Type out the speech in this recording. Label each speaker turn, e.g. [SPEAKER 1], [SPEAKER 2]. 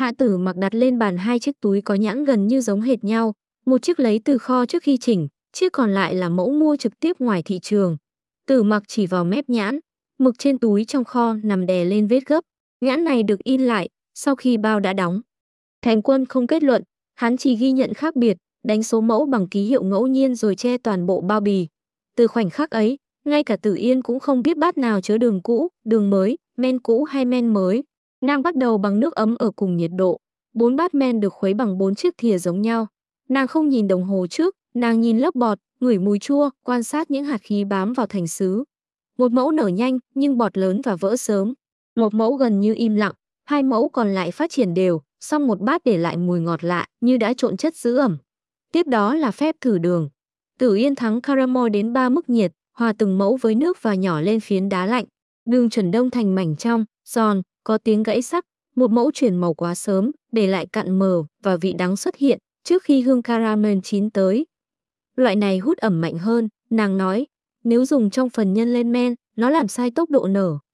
[SPEAKER 1] Hạ Tử Mặc đặt lên bàn hai chiếc túi có nhãn gần như giống hệt nhau, một chiếc lấy từ kho trước khi chỉnh, chiếc còn lại là mẫu mua trực tiếp ngoài thị trường. Tử Mặc chỉ vào mép nhãn, mực trên túi trong kho nằm đè lên vết gấp. Nhãn này được in lại sau khi bao đã đóng. Thành Quân không kết luận, hắn chỉ ghi nhận khác biệt, đánh số mẫu bằng ký hiệu ngẫu nhiên rồi che toàn bộ bao bì. Từ khoảnh khắc ấy, ngay cả Tử Yên cũng không biết bát nào chứa đường cũ, đường mới, men cũ hay men mới. Nàng bắt đầu bằng nước ấm ở cùng nhiệt độ. 4 bát men được khuấy bằng 4 chiếc thìa giống nhau. Nàng không nhìn đồng hồ trước, nàng nhìn lớp bọt, ngửi mùi chua, quan sát những hạt khí bám vào thành sứ. Một mẫu nở nhanh nhưng bọt lớn và vỡ sớm. Một mẫu gần như im lặng, hai mẫu còn lại phát triển đều, xong một bát để lại mùi ngọt lạ như đã trộn chất giữ ẩm. Tiếp đó là phép thử đường. Tử Yên thắng caramel đến 3 mức nhiệt, hòa từng mẫu với nước và nhỏ lên phiến đá lạnh. Đường chuẩn đông thành mảnh trong, giòn, có tiếng gãy sắc. Một mẫu chuyển màu quá sớm, để lại cặn mờ và vị đắng xuất hiện trước khi hương caramel chín tới. Loại này hút ẩm mạnh hơn, nàng nói. Nếu dùng trong phần nhân lên men, nó làm sai tốc độ nở.